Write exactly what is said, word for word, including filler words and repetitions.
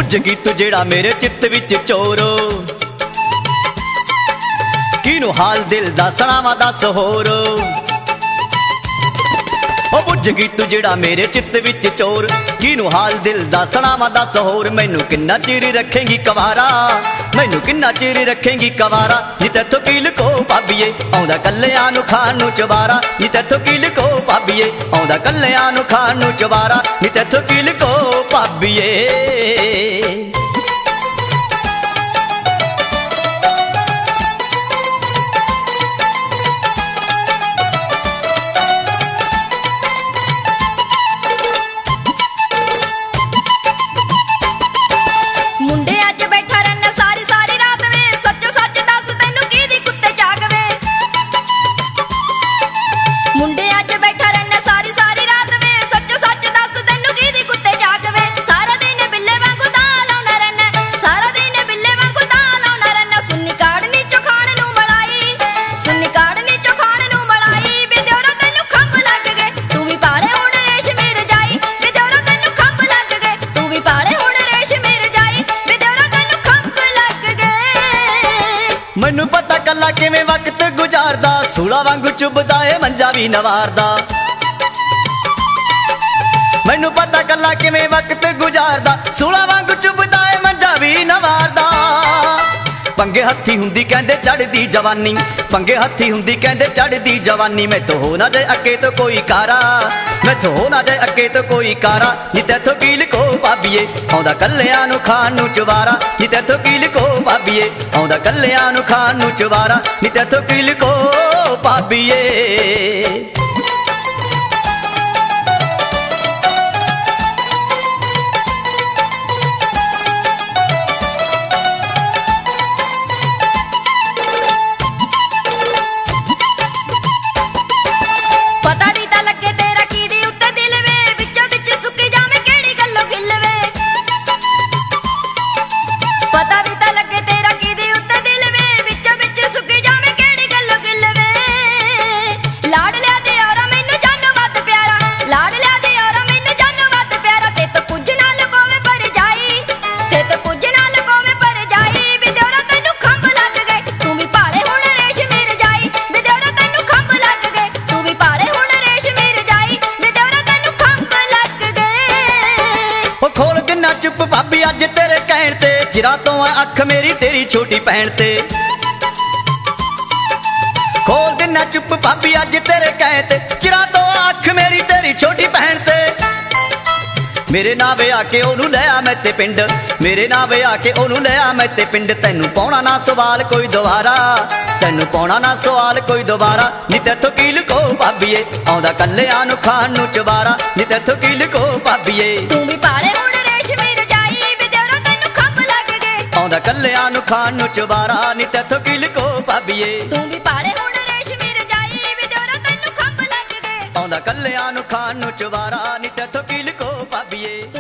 बुझ गई तू जेड़ा मेरे चित्त विच चोर किनू हाल दिल दा सुणावां दस होर ओ बुझ गई तू जेड़ा मेरे चित्त विच चोर किनू हाल दिल दा सुणावां दस होर मैनू किन्ना चिर रखेंगी कवारा मैनू किन्ना चिर रखेंगी कवारा नी तैथों की लुको भाबीए आउंदा कल्लियां नू खाण नू चवारा नी तैथों की लुको भाबीए आउंदा कल्लियां नू खाण नू चवारा नी तैथों की लुको भाबीए। मैनू पता कला किवें वक्त गुजारदा सूला वांगू चुभदा ए मंजा भी नवारदा मैनू पता कला किवें वक्त गुजारदा सूला वांगू चुभदा ए मंजा भी नवारदा पंगे हत्थी हुंदी कहंदे चढ़दी जवानी पंगे हत्थी हुंदी कहंदे चढ़दी जवानी मैं तो हो ना जाए अगे तो कोई कारा मैं तो हो ना जाए अगे तो कोई कारा नी तैथों की लुको भाबीए आउंदा कल्लियां नू खाण नू चवारा नी तैथों की लुको भाबीए आउंदा कल्लियां नू खाण नू चवारा नी तैथों की लुको भाबीए। चुप भाभी अज तेरे कहण ते चिरा तो अख मेरी तेरी छोटी भैन ते खोल देना चुप भाभी अज तेरे कहण ते चिरा तो अख मेरी तेरी छोटी भैन ते मेरे नावे आके ओनू लिया मैं ते पिंड मेरे नावे आके ओनू लिया मैं ते पिंड तैनू पाउणा ना सवाल कोई दोबारा तैनू पाउणा ना सवाल कोई दोबारा नी तैथों की लुको भाबीए आउंदा कल्लियां नू खाण नू चवारा नी तैथों की लुको भाबीए तू भी पाले आउंदा कल्लियां नू खाण नू चवारा नी तैथों की लुको भाबीए तू भी पाले हुण रेशमी रजाई वे देवरा तैनू खंभ लग गए आउंदा कल्लियां नू खाण नू चवारा नी तैथों की लुको भाबीए।